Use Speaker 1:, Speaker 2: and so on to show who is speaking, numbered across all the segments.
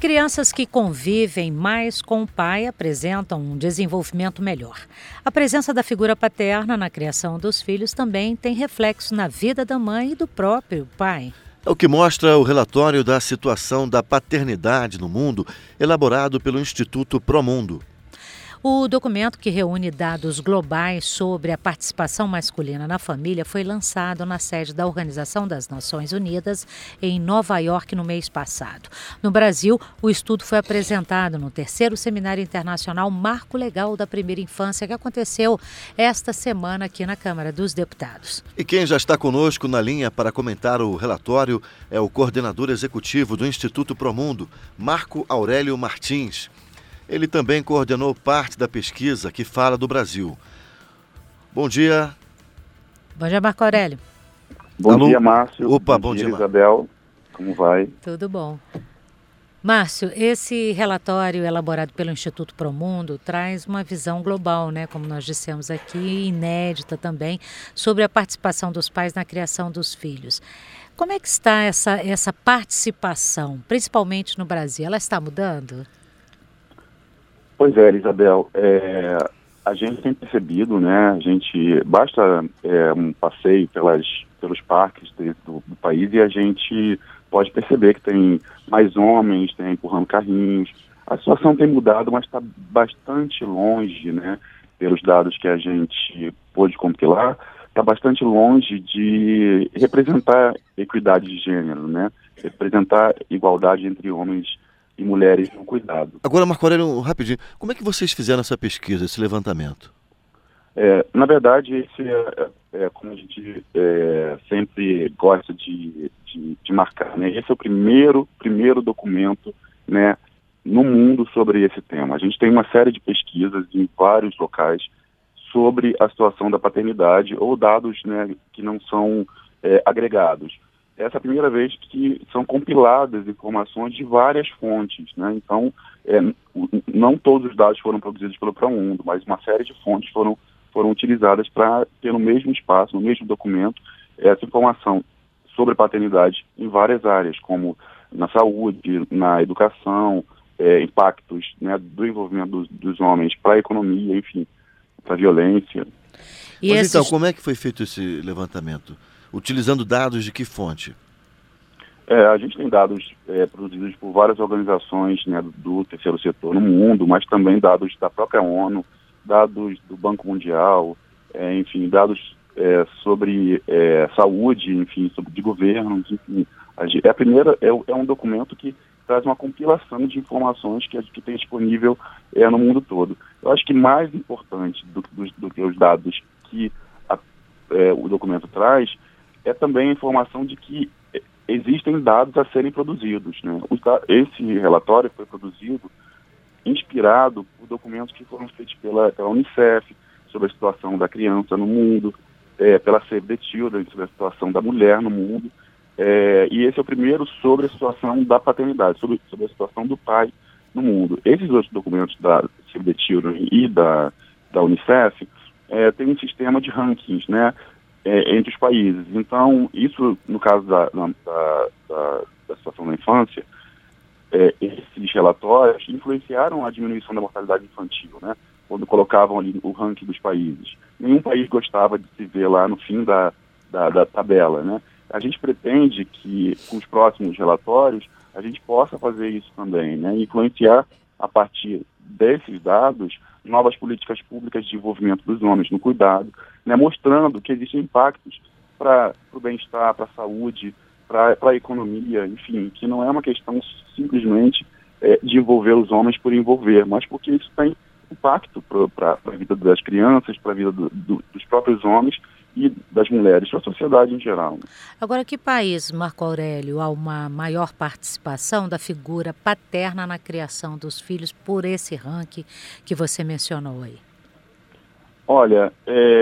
Speaker 1: Crianças que convivem mais com o pai apresentam um desenvolvimento melhor. A presença da figura paterna na criação dos filhos também tem reflexo na vida da mãe e do próprio pai.
Speaker 2: É o que mostra o relatório da situação da paternidade no mundo, elaborado pelo Instituto Promundo.
Speaker 1: O documento, que reúne dados globais sobre a participação masculina na família, foi lançado na sede da Organização das Nações Unidas em Nova York no mês passado. No Brasil, o estudo foi apresentado no 3º Seminário Internacional Marco Legal da Primeira Infância, que aconteceu esta semana aqui na Câmara dos Deputados.
Speaker 2: E quem já está conosco na linha para comentar o relatório é o coordenador executivo do Instituto Promundo, Marco Aurélio Martins. Ele também coordenou parte da pesquisa que fala do Brasil. Bom dia.
Speaker 1: Bom dia, Marco Aurélio.
Speaker 3: Bom dia, Márcio.
Speaker 2: Opa, bom dia,
Speaker 3: Isabel. Como vai?
Speaker 1: Tudo bom. Márcio, esse relatório elaborado pelo Instituto Promundo traz uma visão global, né, como nós dissemos aqui, inédita também, sobre a participação dos pais na criação dos filhos. Como é que está essa participação, principalmente no Brasil? Ela está mudando?
Speaker 3: Pois é, Isabel, a gente tem percebido, né, basta um passeio pelos parques do país e a gente pode perceber que tem mais homens, tem empurrando carrinhos. A situação tem mudado, mas está bastante longe, né, pelos dados que a gente pôde compilar, está bastante longe de representar equidade de gênero, né, representar igualdade entre homens e mulheres no cuidado.
Speaker 2: Agora, Marco Aurélio, rapidinho, como é que vocês fizeram essa pesquisa, esse levantamento?
Speaker 3: Na verdade, esse como a gente sempre gosta de marcar, né? Esse é o primeiro documento, né, no mundo sobre esse tema. A gente tem uma série de pesquisas em vários locais sobre a situação da paternidade ou dados, né, que não são agregados. Essa é a primeira vez que são compiladas informações de várias fontes, né? Então, não todos os dados foram produzidos pelo Promundo, mas uma série de fontes foram utilizadas para ter no mesmo espaço, no mesmo documento, essa informação sobre paternidade em várias áreas, como na saúde, na educação, impactos, né, do envolvimento dos homens para a economia, enfim, para a violência.
Speaker 2: Mas então, como é que foi feito esse levantamento? Utilizando dados de que fonte?
Speaker 3: A gente tem dados produzidos por várias organizações, né, do terceiro setor no mundo, mas também dados da própria ONU, dados do Banco Mundial, enfim, dados sobre saúde, enfim, de governos, enfim. É um documento que traz uma compilação de informações que tem disponível no mundo todo. Eu acho que mais importante do que os dados que o documento traz é também a informação de que existem dados a serem produzidos, né? Esse relatório foi produzido inspirado por documentos que foram feitos pela Unicef sobre a situação da criança no mundo, pela Save the Children sobre a situação da mulher no mundo, e esse é o primeiro sobre a situação da paternidade, sobre a situação do pai no mundo. Esses outros documentos da Save the Children e da Unicef têm um sistema de rankings, né, entre os países. Então, isso, no caso da situação da infância, esses relatórios influenciaram a diminuição da mortalidade infantil, né, quando colocavam ali o ranking dos países. Nenhum país gostava de se ver lá no fim da tabela, né. A gente pretende que, com os próximos relatórios, a gente possa fazer isso também, né, influenciar, a partir desses dados, novas políticas públicas de envolvimento dos homens no cuidado, né, mostrando que existem impactos para o bem-estar, para a saúde, para a economia, enfim, que não é uma questão simplesmente de envolver os homens por envolver, mas porque isso tem impacto para a vida das crianças, para a vida dos próprios homens e das mulheres, para a sociedade em geral.
Speaker 1: Agora, que país, Marco Aurélio, há uma maior participação da figura paterna na criação dos filhos por esse ranking que você mencionou aí?
Speaker 3: Olha,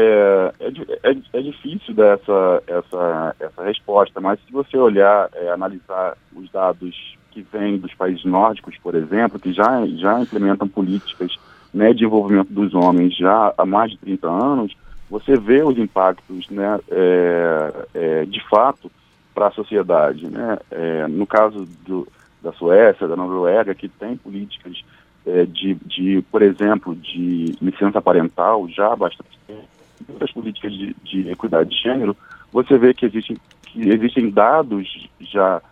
Speaker 3: é difícil dar essa resposta, mas se você olhar, analisar os dados que vêm dos países nórdicos, por exemplo, que já implementam políticas, né, de envolvimento dos homens já há mais de 30 anos, você vê os impactos, né, de fato, para a sociedade, né? No caso da Suécia, da Noruega, que tem políticas por exemplo, de licença parental já há bastante tempo, muitas políticas de equidade de gênero, você vê que existem dados já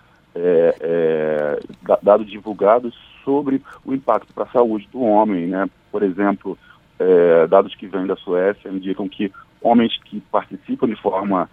Speaker 3: dados divulgados sobre o impacto para a saúde do homem, né? Por exemplo, dados que vêm da Suécia indicam que homens que participam de forma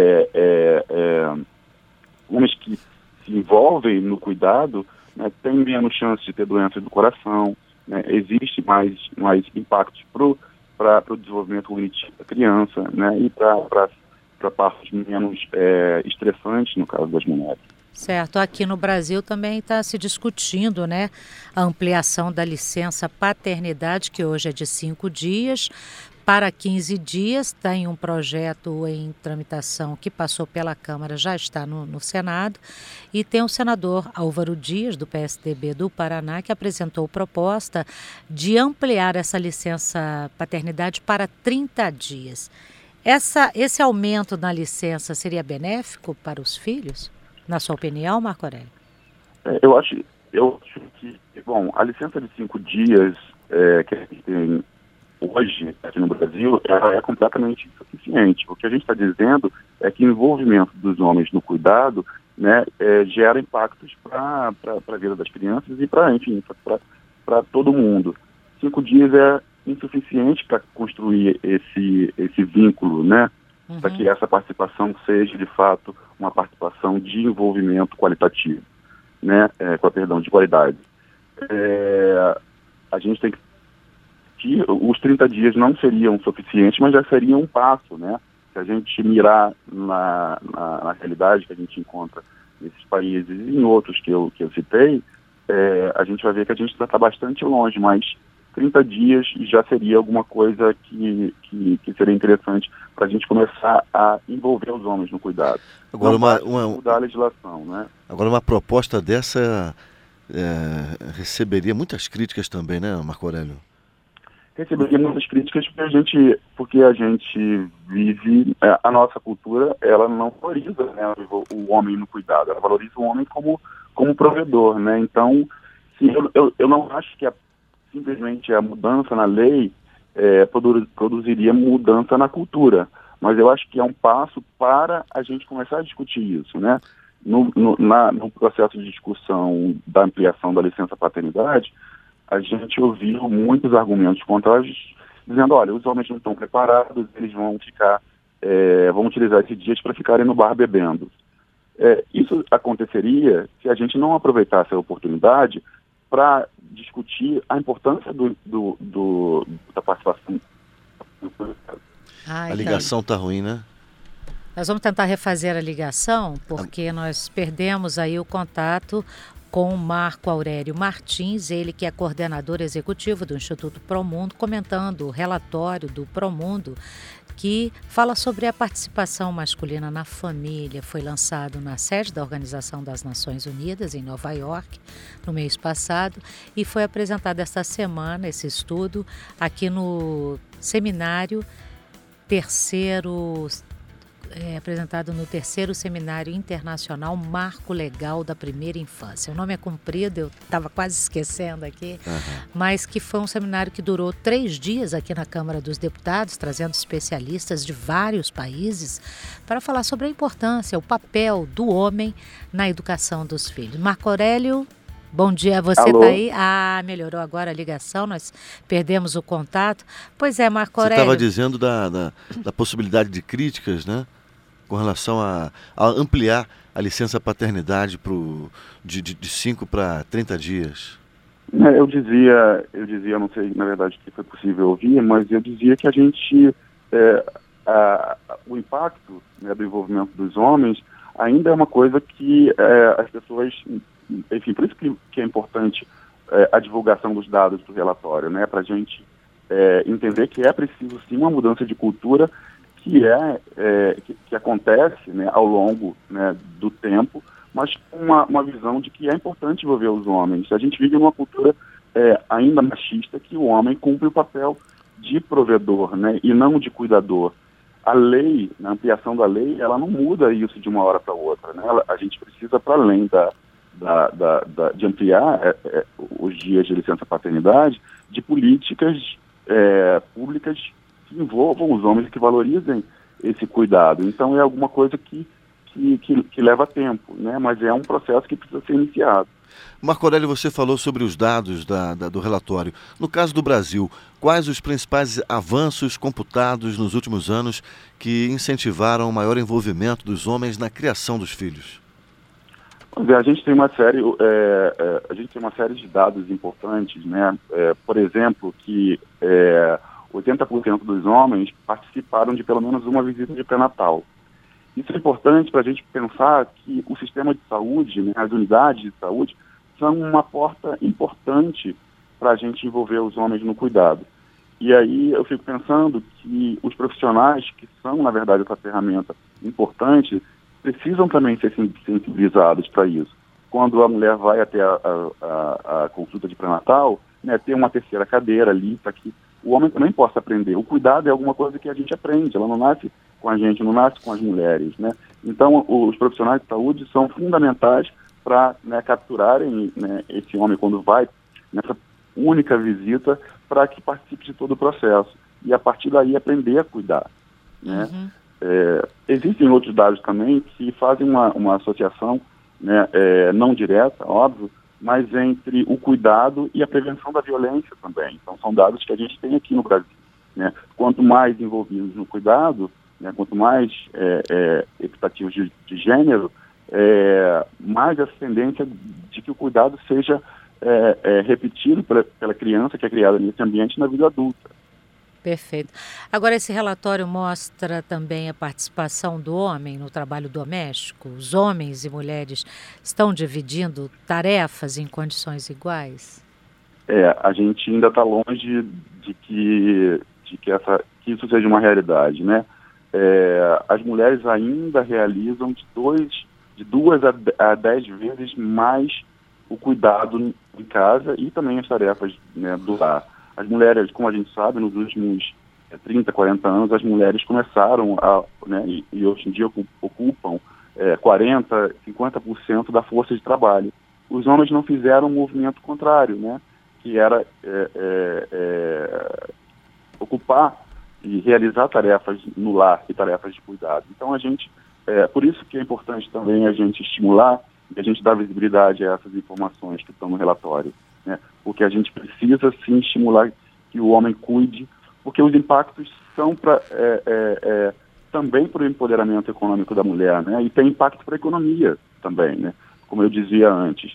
Speaker 3: homens que se envolvem no cuidado, né, têm menos chance de ter doenças do coração, né? Existe mais impactos para o desenvolvimento cognitivo da criança, né? E para partos menos estressantes, no caso das mulheres.
Speaker 1: Certo. Aqui no Brasil também está se discutindo, né, a ampliação da licença paternidade, que hoje é de 5 dias, para 15 dias. Tem um projeto em tramitação que passou pela Câmara, já está no Senado, e tem o senador Álvaro Dias, do PSDB do Paraná, que apresentou proposta de ampliar essa licença paternidade para 30 dias. Esse aumento na licença seria benéfico para os filhos, na sua opinião, Marco Aurélio?
Speaker 3: Eu acho que, bom, a licença de 5 dias que a gente tem hoje aqui no Brasil, ela é completamente insuficiente. O que a gente está dizendo é que o envolvimento dos homens no cuidado, né, gera impactos para a vida das crianças e para todo mundo. 5 dias é insuficiente para construir esse vínculo, né? Para que essa participação seja, de fato, uma participação de envolvimento qualitativo, né? De qualidade. A gente tem que os 30 dias não seriam suficientes, mas já seria um passo, né? Se a gente mirar na realidade que a gente encontra nesses países e em outros que eu citei, a gente vai ver que a gente está bastante longe, mas 30 dias já seria alguma coisa que seria interessante para a gente começar a envolver os homens no cuidado.
Speaker 2: Agora,
Speaker 3: mudar a legislação, né?
Speaker 2: Agora, uma proposta dessa receberia muitas críticas também, né, Marco Aurélio?
Speaker 3: Receberia muitas críticas porque a gente vive, a nossa cultura, ela não valoriza, né, o homem no cuidado, ela valoriza o homem como provedor, né? Então, sim, eu não acho que simplesmente a mudança na lei produziria mudança na cultura, mas eu acho que é um passo para a gente começar a discutir isso, né? No processo de discussão da ampliação da licença paternidade, a gente ouviu muitos argumentos contrários, dizendo, olha, os homens não estão preparados, eles vão utilizar esses dias para ficarem no bar bebendo. Isso aconteceria se a gente não aproveitasse a oportunidade para discutir a importância da participação.
Speaker 2: A ligação está ruim, né?
Speaker 1: Nós vamos tentar refazer a ligação, porque nós perdemos aí o contato com o Marco Aurélio Martins, ele que é coordenador executivo do Instituto Promundo, comentando o relatório do Promundo, que fala sobre a participação masculina na família. Foi lançado na sede da Organização das Nações Unidas, em Nova York, no mês passado, e foi apresentado esta semana, esse estudo, aqui no seminário apresentado no 3º Seminário Internacional Marco Legal da Primeira Infância. O nome é comprido, eu estava quase esquecendo aqui, mas que foi um seminário que durou 3 dias aqui na Câmara dos Deputados, trazendo especialistas de vários países para falar sobre a importância, o papel do homem na educação dos filhos. Marco Aurélio, bom dia, você está aí? Melhorou agora a ligação, nós perdemos o contato. Pois é, Marco Aurélio.
Speaker 2: Você estava dizendo da possibilidade de críticas, né? Com relação a ampliar a licença paternidade de 5 para 30 dias.
Speaker 3: Eu dizia, não sei, na verdade, que foi possível ouvir, mas eu dizia que a gente, o impacto, né, do envolvimento dos homens ainda é uma coisa que as pessoas, enfim, por isso que é importante a divulgação dos dados do relatório, né, para a gente entender que é preciso, sim, uma mudança de cultura que acontece, né, ao longo, né, do tempo, mas com uma visão de que é importante envolver os homens. A gente vive numa cultura ainda machista, que o homem cumpre o papel de provedor, né, e não de cuidador. A lei, na ampliação da lei, ela não muda isso de uma hora para outra, né? A gente precisa, para além de ampliar os dias de licença paternidade, de políticas públicas que envolvam os homens, que valorizem esse cuidado. Então é alguma coisa que leva tempo, né? Mas é um processo que precisa ser iniciado.
Speaker 2: Marco Aurélio, você falou sobre os dados do relatório. No caso do Brasil, quais os principais avanços computados nos últimos anos que incentivaram o maior envolvimento dos homens na criação dos filhos?
Speaker 3: A gente tem uma série, de dados importantes, né? Por exemplo, que 80% dos homens participaram de pelo menos uma visita de pré-natal. Isso é importante para a gente pensar que o sistema de saúde, né, as unidades de saúde, são uma porta importante para a gente envolver os homens no cuidado. E aí eu fico pensando que os profissionais, que são, na verdade, essa ferramenta importante, precisam também ser sensibilizados para isso. Quando a mulher vai até a consulta de pré-natal, né, ter uma terceira cadeira ali para que o homem também possa aprender. O cuidado é alguma coisa que a gente aprende, ela não nasce com a gente, não nasce com as mulheres, né? Então, os profissionais de saúde são fundamentais para, né, capturarem, né, esse homem quando vai nessa única visita, para que participe de todo o processo e, a partir daí, aprender a cuidar, né?
Speaker 1: Uhum.
Speaker 3: Existem outros dados também que fazem uma associação, né, não direta, óbvio, mas entre o cuidado e a prevenção da violência também. Então, são dados que a gente tem aqui no Brasil, né? Quanto mais envolvidos no cuidado, né, quanto mais equitativos de gênero, mais essa tendência de que o cuidado seja repetido pela criança que é criada nesse ambiente na vida adulta.
Speaker 1: Perfeito. Agora, esse relatório mostra também a participação do homem no trabalho doméstico? Os homens e mulheres estão dividindo tarefas em condições iguais?
Speaker 3: A gente ainda está longe de que isso seja uma realidade, né? As mulheres ainda realizam de 2 a 10 vezes mais o cuidado em casa e também as tarefas, né, do lar. As mulheres, como a gente sabe, nos últimos 30, 40 anos, as mulheres começaram né, e hoje em dia ocupam 40, 50% da força de trabalho. Os homens não fizeram um movimento contrário, né, que era ocupar e realizar tarefas no lar e tarefas de cuidado. Então, por isso que é importante também a gente estimular e a gente dar visibilidade a essas informações que estão no relatório, né? Porque a gente precisa, sim, estimular que o homem cuide, porque os impactos são também para o empoderamento econômico da mulher, né? E tem impacto para a economia também, né? Como eu dizia antes.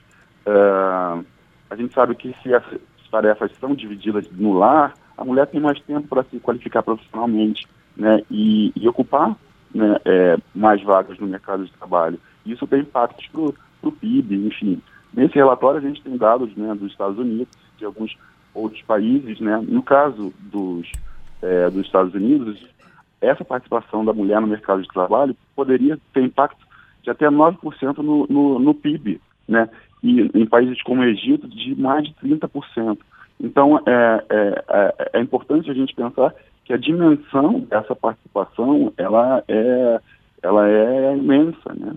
Speaker 3: A gente sabe que se as tarefas são divididas no lar, a mulher tem mais tempo para se qualificar profissionalmente, né? E ocupar, né, mais vagas no mercado de trabalho. Isso tem impactos para o PIB, enfim. Nesse relatório a gente tem dados, né, dos Estados Unidos, de alguns outros países, né? No caso dos Estados Unidos, essa participação da mulher no mercado de trabalho poderia ter impacto de até 9% no PIB, né? E em países como o Egito, de mais de 30%. Então, é importante a gente pensar que a dimensão dessa participação, ela é imensa, né?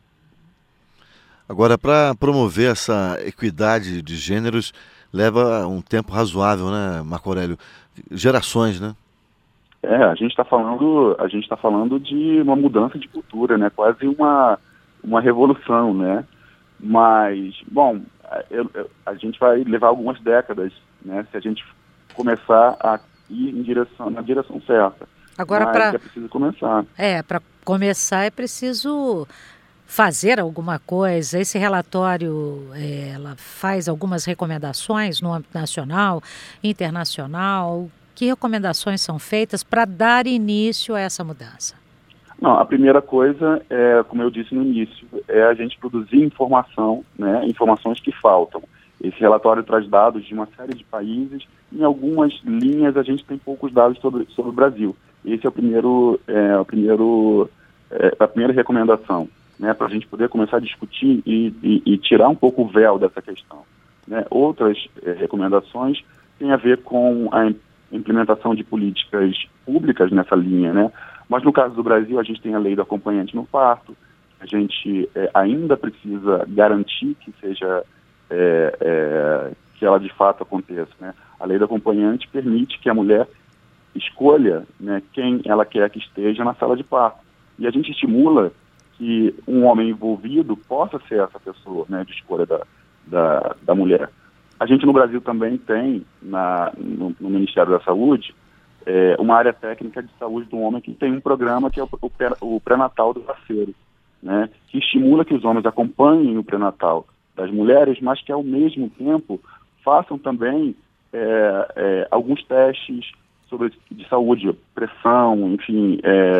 Speaker 2: Agora, para promover essa equidade de gêneros, leva um tempo razoável, né, Marco Aurélio? Gerações, né?
Speaker 3: A gente está falando de uma mudança de cultura, né? Quase uma revolução, né? Mas, bom, a gente vai levar algumas décadas, né? Se a gente começar a ir na direção certa.
Speaker 1: Agora,
Speaker 3: é preciso começar.
Speaker 1: Para começar é preciso fazer alguma coisa. Esse relatório, ela faz algumas recomendações no âmbito nacional, internacional. Que recomendações são feitas para dar início a essa mudança?
Speaker 3: Não, a primeira coisa como eu disse no início, é a gente produzir informação, né, informações que faltam. Esse relatório traz dados de uma série de países. Em algumas linhas a gente tem poucos dados sobre o Brasil. Esse é a primeira recomendação, né, para a gente poder começar a discutir e tirar um pouco o véu dessa questão, né? Outras recomendações têm a ver com a implementação de políticas públicas nessa linha, né? Mas no caso do Brasil, a gente tem a lei do acompanhante no parto, a gente ainda precisa garantir que seja que ela de fato aconteça, né? A lei do acompanhante permite que a mulher escolha, né, quem ela quer que esteja na sala de parto. E a gente estimula que um homem envolvido possa ser essa pessoa, né, de escolha da mulher. A gente no Brasil também tem, no Ministério da Saúde, uma área técnica de saúde do homem que tem um programa que é o pré-natal do parceiro, né, que estimula que os homens acompanhem o pré-natal das mulheres, mas que ao mesmo tempo façam também alguns testes de saúde, pressão, enfim,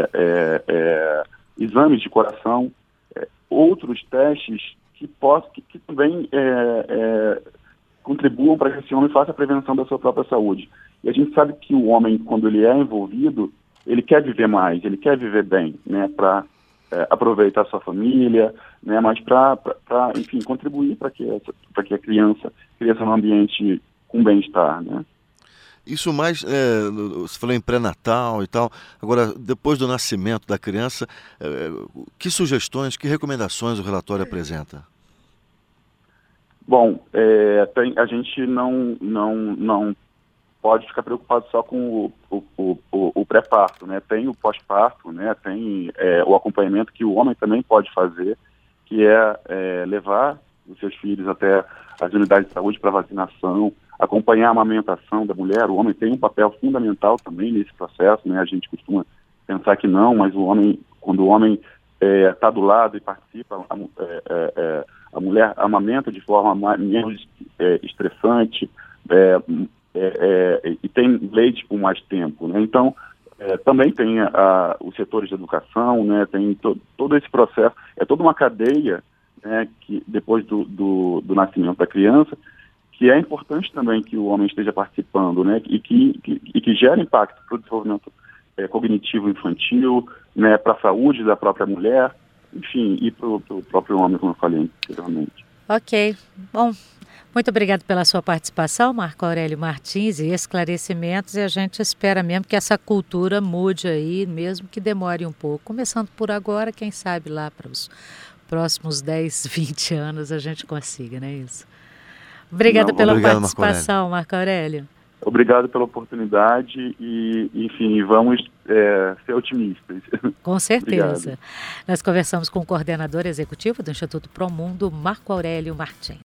Speaker 3: exames de coração, outros testes que também contribuam para que esse homem faça a prevenção da sua própria saúde. E a gente sabe que o homem, quando ele é envolvido, ele quer viver mais, ele quer viver bem, né, para aproveitar a sua família, né, mas para enfim, contribuir para que a criança cresça num ambiente com bem-estar, né?
Speaker 2: Isso mais, você falou em pré-natal e tal, agora, depois do nascimento da criança, que sugestões, que recomendações o relatório apresenta?
Speaker 3: Bom, a gente não pode ficar preocupado só com o pré-parto, né? Tem o pós-parto, né? Tem o acompanhamento que o homem também pode fazer, que é levar os seus filhos até as unidades de saúde para vacinação, acompanhar a amamentação da mulher. O homem tem um papel fundamental também nesse processo, né? A gente costuma pensar que não, mas quando o homem está do lado e participa, a mulher amamenta de forma menos estressante e tem leite por mais tempo, né? Então, também tem os setores de educação, né? Tem todo esse processo, toda uma cadeia, né, que depois do nascimento da criança, que é importante também que o homem esteja participando, né, e que gera impacto para o desenvolvimento cognitivo infantil, né, para a saúde da própria mulher, enfim, e para o próprio homem, como eu falei anteriormente.
Speaker 1: Ok. Bom, muito obrigado pela sua participação, Marco Aurélio Martins, e esclarecimentos, e a gente espera mesmo que essa cultura mude aí, mesmo que demore um pouco. Começando por agora, quem sabe lá para os próximos 10, 20 anos a gente consiga, não é isso? Obrigada pela participação, Marco Aurélio.
Speaker 3: Obrigado pela oportunidade e, enfim, vamos ser otimistas.
Speaker 1: Com certeza.
Speaker 3: Obrigado.
Speaker 1: Nós conversamos com o coordenador executivo do Instituto Promundo, Marco Aurélio Martins.